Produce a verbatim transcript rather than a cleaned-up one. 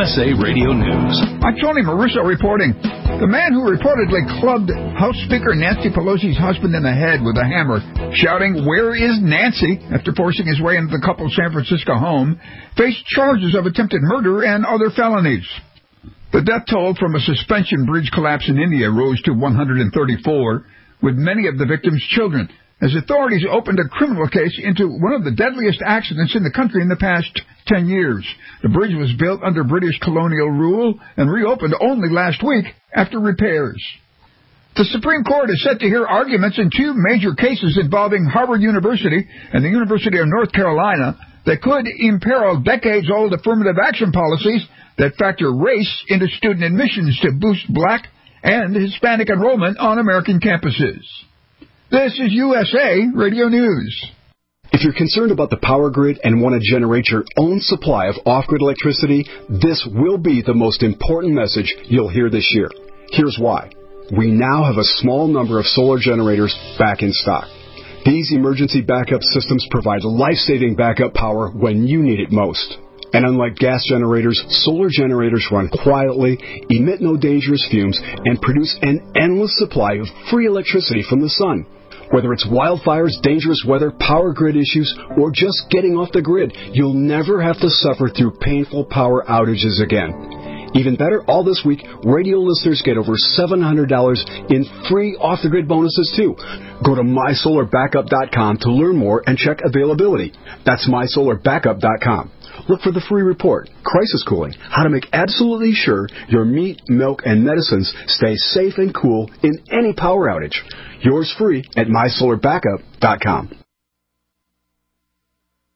S A Radio News. I'm Tony Maruso reporting. The man who reportedly clubbed House Speaker Nancy Pelosi's husband in the head with a hammer, shouting, "Where is Nancy?" after forcing his way into the couple's San Francisco home, faced charges of attempted murder and other felonies. The death toll from a suspension bridge collapse in India rose to one hundred thirty-four, with many of the victims children, as authorities opened a criminal case into one of the deadliest accidents in the country in the past ten years. The bridge was built under British colonial rule and reopened only last week after repairs. The Supreme Court is set to hear arguments in two major cases involving Harvard University and the University of North Carolina that could imperil decades-old affirmative action policies that factor race into student admissions to boost black and Hispanic enrollment on American campuses. This is U S A Radio News. If you're concerned about the power grid and want to generate your own supply of off-grid electricity, this will be the most important message you'll hear this year. Here's why. We now have a small number of solar generators back in stock. These emergency backup systems provide life-saving backup power when you need it most. And unlike gas generators, solar generators run quietly, emit no dangerous fumes, and produce an endless supply of free electricity from the sun. Whether it's wildfires, dangerous weather, power grid issues, or just getting off the grid, you'll never have to suffer through painful power outages again. Even better, all this week, radio listeners get over seven hundred dollars in free off-the-grid bonuses, too. Go to my solar backup dot com to learn more and check availability. That's my solar backup dot com. Look for the free report, Crisis Cooling, how to make absolutely sure your meat, milk, and medicines stay safe and cool in any power outage. Yours free at my solar backup dot com.